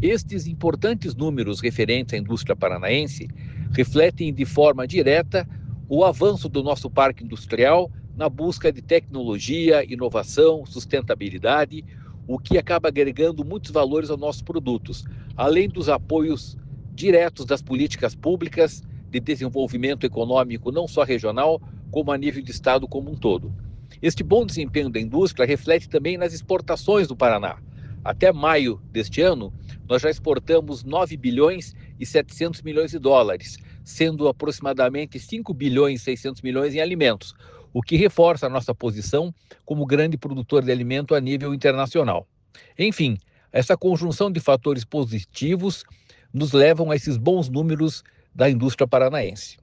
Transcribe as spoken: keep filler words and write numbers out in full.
Estes importantes números referentes à indústria paranaense refletem de forma direta o avanço do nosso parque industrial na busca de tecnologia, inovação, sustentabilidade, o que acaba agregando muitos valores aos nossos produtos, além dos apoios diretos das políticas públicas de desenvolvimento econômico, não só regional, como a nível de estado como um todo. Este bom desempenho da indústria reflete também nas exportações do Paraná. Até maio deste ano, nós já exportamos nove bilhões e setecentos milhões de dólares, sendo aproximadamente cinco bilhões e seiscentos milhões em alimentos, o que reforça a nossa posição como grande produtor de alimento a nível internacional. Enfim, essa conjunção de fatores positivos nos levam a esses bons números da indústria paranaense.